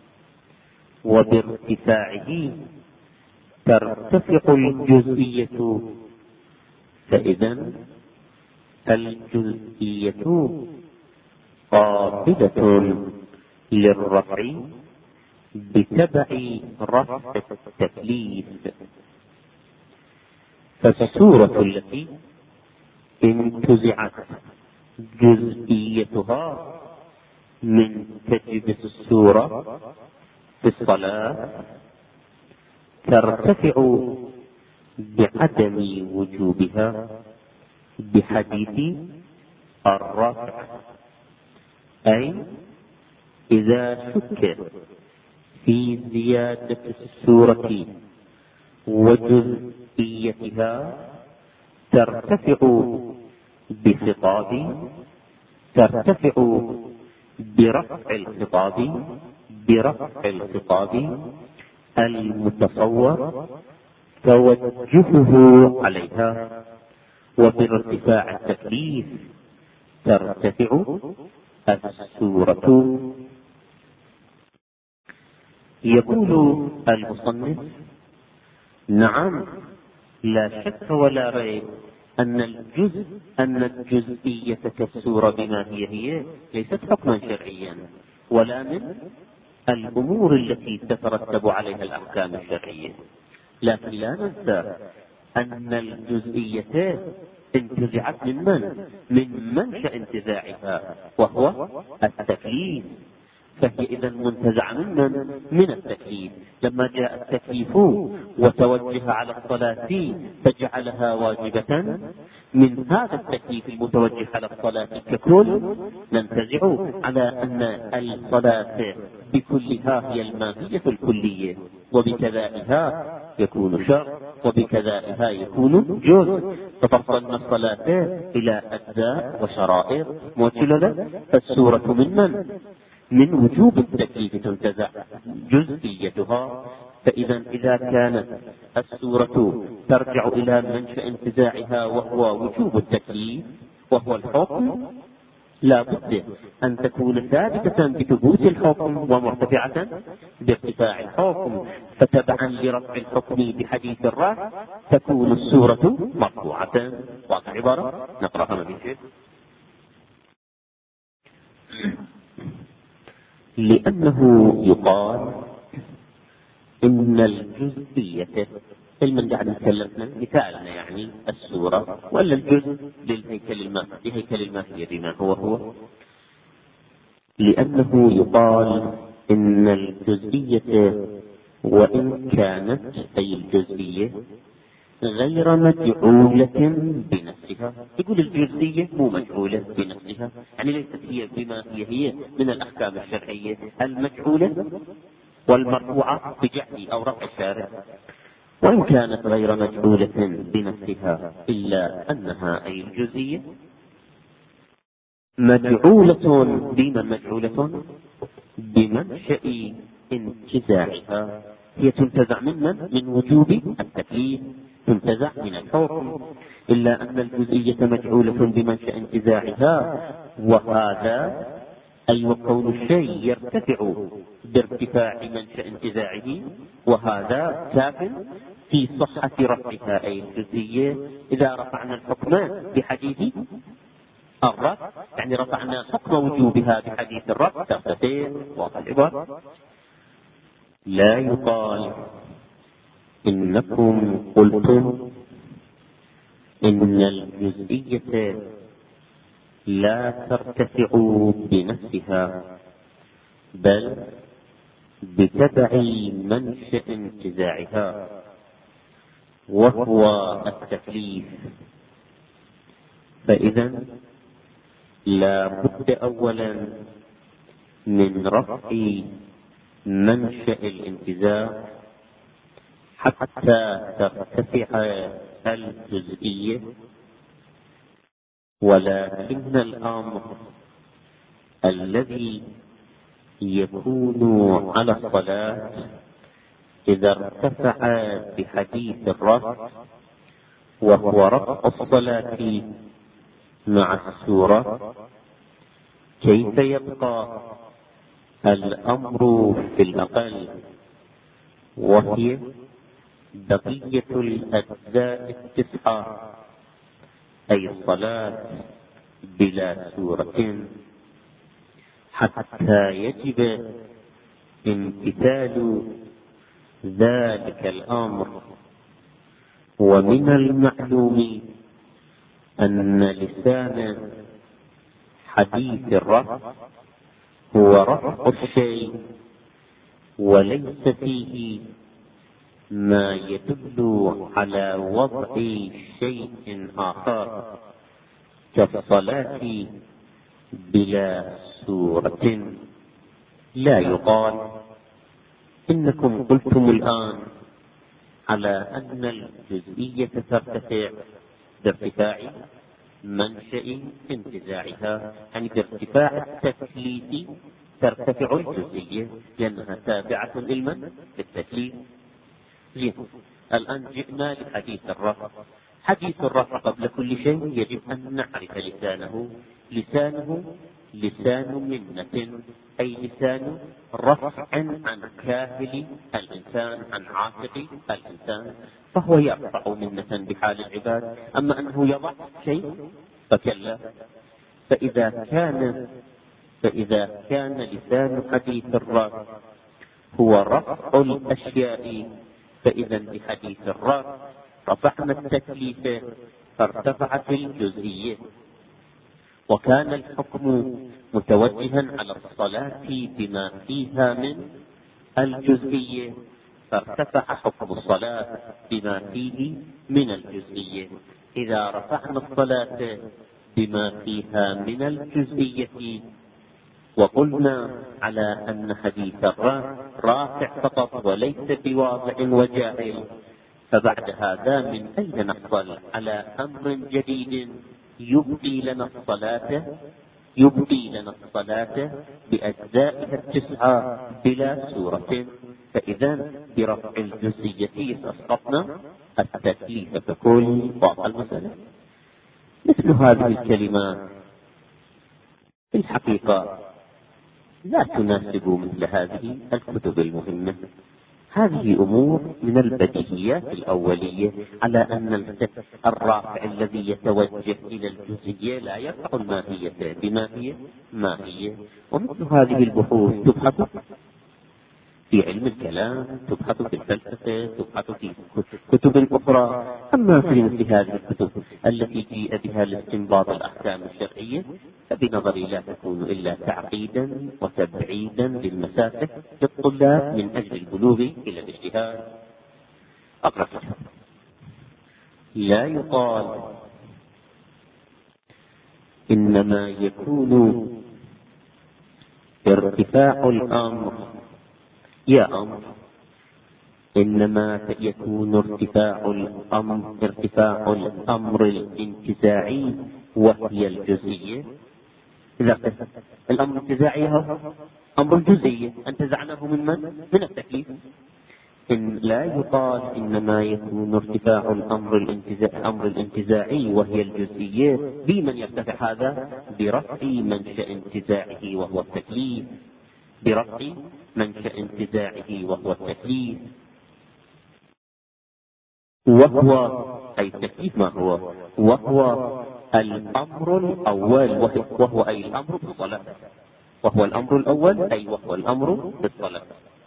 S1: وبارتفاعه ترتفع الجزئية. فإذا الجزئية قابلة للرفع بتبع رفع التكليف. فالسورة التي انتزعت جزئيتها من تجب السورة في الصلاة ترتفع بعدم وجوبها بحديث الرفع، أي إذا شك في زيادة السورة وجزئيتها ترتفع بخطاب ترتفع برفع الخطاب برفع الخطاب المتصور توجهه عليها، وبارتفاع التكليف ترتفع السورة. يقول المصنف نعم لا شك ولا ريب أن الجزء أن الجزئية كالسورة بما هي هي ليست حكما شرعيا ولا من الأمور التي تترتب عليها الأحكام الشرعية، لكن لا ننسى أن الجزئية انتزعت من من؟ من منشأ انتزاعها وهو التكليف. فهي إذا منتزعة من من التكليف. لما جاء التكليف وتوجه على الصلاة فجعلها واجبة، من هذا التكليف المتوجه على الصلاة ككل ننتزع على أن الصلاة بكلها هي الماهية الكلية، وبكذائها يكون شرط، وبكذائها يكون جزء. ففصلنا الصلاة إلى أجزاء وشرائط موجلة. فالسورة من من من وجوب التكليف تنتزع جزئيتها. فإذا إذا كانت السورة ترجع إلى منشأ انتزاعها وهو وجوب التكليف وهو الحكم، لا بد أن تكون ثابتة بثبوت الحكم ومرتفعة بارتفاع الحكم. فتبعا لرفع الحكم بحديث الرفع تكون السورة مرفوعة. واضح عبارة؟ نقرأها ما في شيء. لأنه يقال إن الجزئية المن قاعد نتكلمنا مثالنا يعني السورة، ولا الجزء للهيكل الماء لهيكل الماهية بما هو هو. لأنه يقال إن الجزئية وإن كانت أي الجزئية غير مجعولة بنفسها. يقول الجزئية مو مجعولة بنفسها، يعني ليست هي بما هي هي من الأحكام الشرعية المجعولة والمرفوعة بجعل أو رفع الشارع. وإن كانت غير مجعولة بنفسها إلا أنها أي الجزئية مجعولة بما مجعولة بمنشأ انتزاعها. هي تنتزع من من وجوب التكليف، تنتزع من الحكم، إلا أن الجزئية مجعولة بمنشأ انتزاعها. وهذا أي وكون الشيء يرتفع بارتفاع منشأ انتزاعه، وهذا كاف في صحة رفعها أي الجزئية. إذا رفعنا الحكم بحديث الرفع يعني رفعنا حكم وجوبها بحديث الرفع ترتفع. واضح العبارة؟ لا يقال إنكم قلتم إن الجزئية لا ترتفع بنفسها بل بتبع منشأ انتزاعها وهو التكليف. فإذا لا بد أولا من رفع منشأ الانتزاع حتى ترتفع الجزئية. ولكن الأمر الذي يكون على الصلاة إذا ارتفع بحديث الرفع وهو رفع الصلاة مع السورة، كيف يبقى الأمر في الأقل وهي بقية الأجزاء التسعة أي الصلاة بلا سورة، حتى يجب امتثال ذلك الأمر. ومن المعلوم أن لسان حديث الرفع هو رفع الشيء وليس فيه ما يدل على وضع شيء آخر كالصلاة بلا سورة. لا يقال إنكم قلتم الآن على أن الجزئية ترتفع بارتفاع منشأ انتزاعها، يعني بارتفاع التكليف ترتفع الجزئية لأنها تابعة للمن للتكليف. زين، الآن جئنا لحديث الرفع. حديث الرفع قبل كل شيء يجب أن نعرف لسانه. لسانه لسان منة أي لسان رفع عن كاهل الإنسان عن عاتق الإنسان، فهو يرفع منة بحال العباد. أما أنه يضع شيء فكلا. فإذا كان فإذا كان لسان حديث الرفع هو رفع الأشياء، فإذا بحديث الرفع رفعنا التكليف فارتفعت الجزئية. وكان الحكم متوجها على الصلاة بما فيها من الجزئية، فارتفع حكم الصلاة بما فيه من الجزئية. إذا رفعنا الصلاة بما فيها من الجزئية وقلنا على أن حديث الرافع فقط وليس بواضع وجاهل، فبعد هذا من أين نحصل على أمر جديد يبقي لنا الصلاة يبقي لنا الصلاة بأجزائها التسعة بلا سورة؟ فإذا برفع الجزئية أسقطنا التكليف ككل. واضح المسألة؟ مثل هذه الكلمات في الحقيقة لا تناسب مثل هذه الكتب المهمة. هذه أمور من البديهيات الأولية، على أن الرافع الذي يتوجه إلى الجزئية لا يرفع الماهية بما هي ماهية. ومثل هذه البحوث تبحث في علم الكلام، تبحث في الفلسفة، تبحث في كتب أخرى. أما في مثل هذه الكتب التي جيء بها لاستنباط الأحكام الشرعية فبنظري لا تكون إلا تعقيدا وتبعيدا للمسافة للطلاب من أجل البلوغ إلى الاجتهاد. أقرأ. لا يقال إنما يكون ارتفاع الأمر يا أمر إنما يكون ارتفاع الأمر ارتفاع الأمر الانتزاعي وهي الجزئية. إذا الأمر الانتزاعي هو أمر الجزئية انتزعناه من من؟ من التكليف. إن لا يقال إنما يكون ارتفاع الأمر الانتزاعي الأمر الانتزاعي وهي الجزئية. بمن يرتفع هذا؟ برفع منشأ انتزاعه وهو التكليف، برفع منشأ انتزاعه وهو التكليف، وهو أي التكليف ما هو؟ وهو الأمر الأول، وهو أي الأمر بالصلاة، وهو الأمر الأول أي وهو الأمر بالصلاة.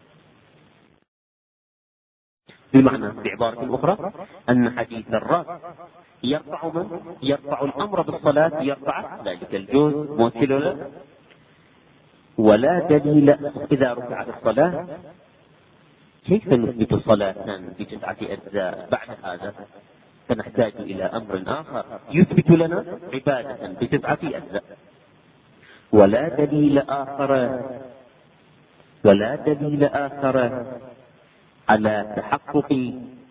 S1: بمعنى بعبارة أخرى أن حديث الرافع يرفع من؟ يرفع الأمر بالصلاة، يرفع ذلك الجزء موكل له. ولا دليل إذا رفعت الصلاة كيف نثبت صلاة بتسعة أجزاء بعد هذا؟ فنحتاج إلى أمر آخر يثبت لنا عبادة بتسعة أجزاء. ولا دليل آخر ولا دليل آخر على تحقق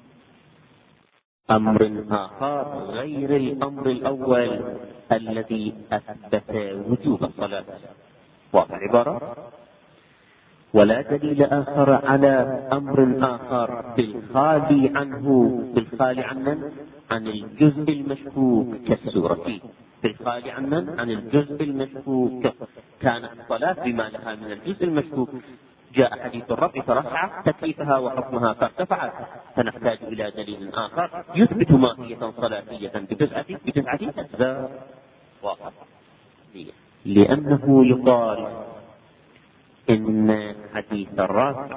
S1: أمر آخر غير الأمر الأول الذي أثبت وجوب الصلاة. واضح العبارة؟ ولا دليل آخر على أمر آخر بالخالي عنه بالخالي عن من؟ عن الجزء المشكوك كالسورة. بالخالي عن من؟ عن الجزء المشكوك. كانت الصلاة بما لها من الجزء المشكوك، جاء حديث الرفع فرفع تكليفها وحكمها فارتفعت، فنحتاج إلى دليل آخر يثبت ماهية صلاتية بتسعة بتسعة أجزاء. واضح؟ لأنه يقال إن حديث الرافع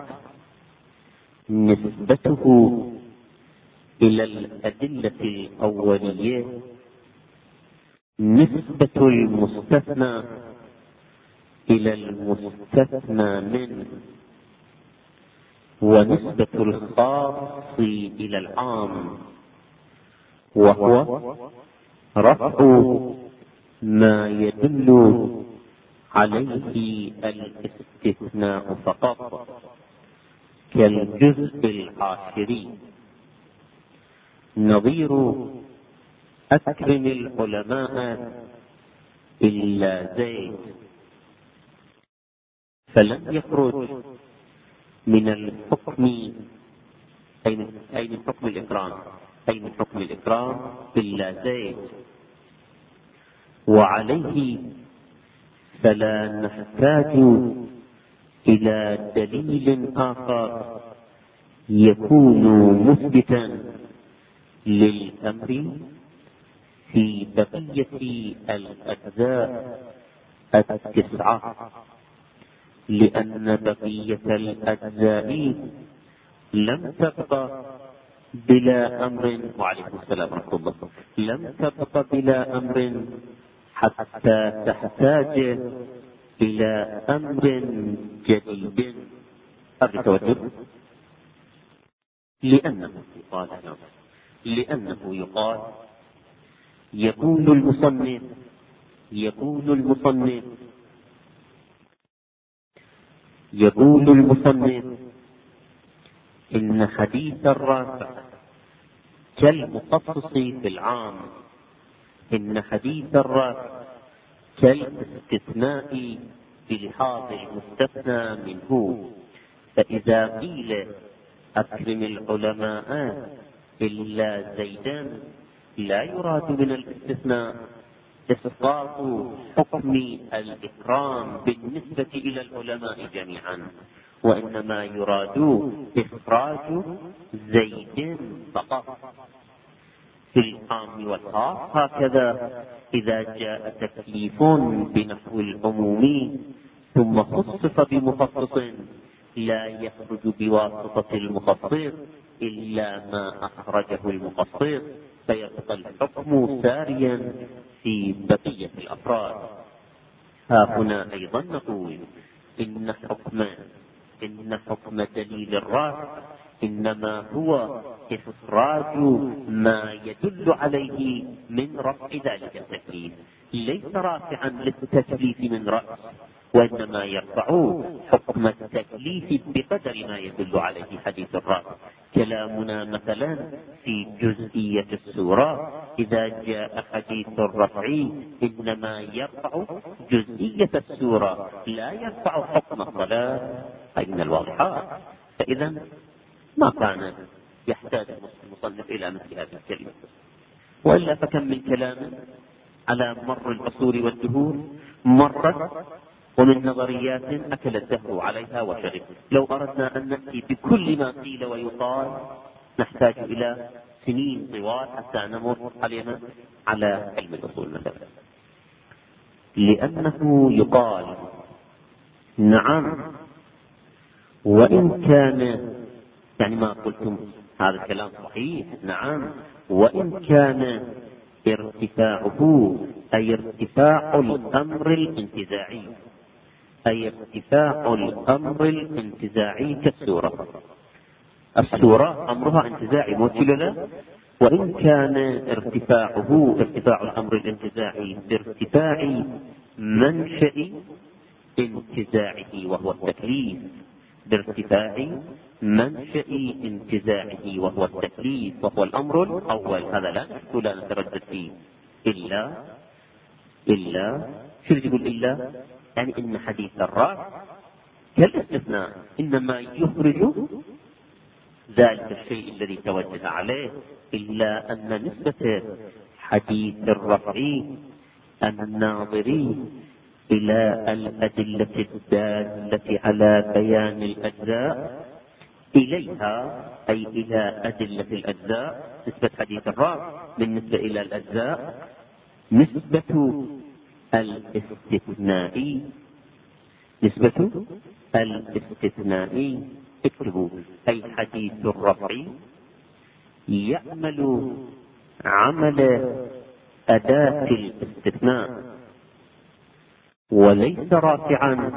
S1: نسبته إلى الأدلة الأولية نسبة المستثنى إلى المستثنى منه، ونسبة الخاص إلى العام، وهو رفع ما يدل عليه الاستثناء فقط كالجزء العاشري. نظير أكرم العلماء إلا زيد، فلم يخرج من الحكم أي من حكم الإكرام أي من حكم الإكرام إلا زيد. وعليه فلا نحتاج إلى دليل آخر يكون مثبتا للأمر في بقية الأجزاء التسعة، لأن بقية الأجزاء لم تبقى بلا أمر وعليكم السلام ورحمة الله لم تبقى بلا أمر حتى تحتاج إلى أمر جديد. هذا توجه. لأنه يقال لأنه يقال يقول المصنف يقول المصنف يقول المصنف إن حديث الرافع كالمخصص في العام، إن حديث الرافع كالاستثناء بلحاظ المستثنى منه. فإذا قيل أكرم العلماء إلا زيدا لا يراد من الاستثناء إسقاط حكم الإكرام بالنسبة إلى العلماء جميعا، وإنما يراد إخراج زيد فقط في العام والخاص. هكذا إذا جاء تكليف بنحو العموم ثم خصص بمخصص لا يخرج بواسطة المخصص إلا ما أخرجه المخصص، فيبقى الحكم ساريا في بقية الأفراد. ها هنا أيضا نقول إن حكم إن حكم دليل الرافع إنما هو إخراج ما يدل عليه من رفع ذلك التكليف، ليس رافعا للتكليف من رأس، وإنما يرفع حكم التكليف بقدر ما يدل عليه حديث الرافع. كلامنا مثلا في جزئية السورة، إذا جاء حديث الرفع إنما يرفع جزئية السورة لا يرفع حكم الصلاة أي من الواضحات. فإذا ما كان يحتاج المصنف إلى مثل هذه الكلمة، وإلا فكم من كلام على مر العصور والدهور مرت ومن نظريات أكل الدهر عليها وشرب. لو أردنا أن نأتي بكل ما قيل ويقال نحتاج إلى سنين طوال حتى نمر علينا على علم الأصول مثلا. لأنه يقال نعم وإن كان، يعني ما قلتم هذا الكلام صحيح، نعم وإن كان ارتفاعه أي ارتفاع الأمر الانتزاعي أي ارتفاع الأمر الانتزاعي كالسورة. السورة أمرها انتزاعي موكل، وإن كان ارتفاعه ارتفاع الأمر الانتزاعي بارتفاع منشأ انتزاعه وهو التكليف، بارتفاع منشأ انتزاعه وهو التكليف وهو الأمر الأول. هذا لا نشك لا نتردد فيه. إلا إلا شو يقول إلا؟ يعني إن حديث الرافع كالاستثناء إنما يخرج ذلك الشيء الذي توجه عليه، إلا أن نسبة حديث الرفع الناظري إلى الأدلة الدالة على بيان الأجزاء إليها، أي إلى أدلة الأجزاء، نسبة حديث الرافع بالنسبة إلى الأجزاء نسبة الاستثناء نسبة الاستثناء اكتبوا أي حديث الرفع يعمل عمل أداة الاستثناء وليس رافعا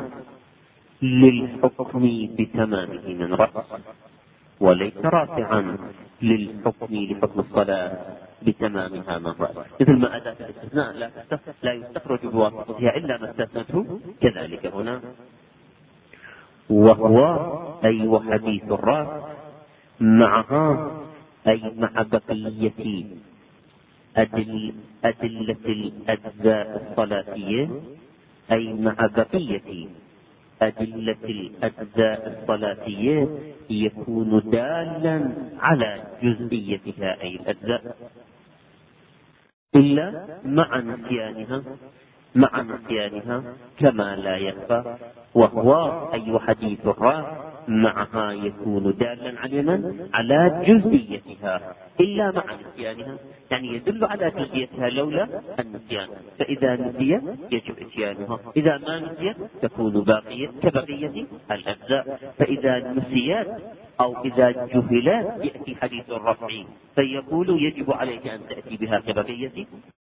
S1: للحكم بتمامه من رأس، وليس رافعا للحكم لحكم الصلاة بتمامها من رأس. مثل ما أداة الاستثناء لا لا يستخرج بواسطتها إلا ما استثنته، كذلك هنا. وهو أي وحديث الرافع معها أي مع بقية أدل أدلة الأجزاء الصلاتية، أي مع بقية أدلة الأجزاء الصلاتية يكون دالا على جزئيتها أي الأجزاء، إلا مع نسيانها مع نسيانها كما لا يخفى. وهو أي حديث الرافع معها يكون دالا على على جزئيتها إلا مع نسيانها، يعني يدل على جزئيتها لولا النسيان. فإذا نسي يجب إتيانها، إذا ما نسيت تكون باقية كبقية الأجزاء. فإذا نسيت أو إذا جهلت يأتي حديث الرفع فيقول يجب عليك أن تأتي بها كبقية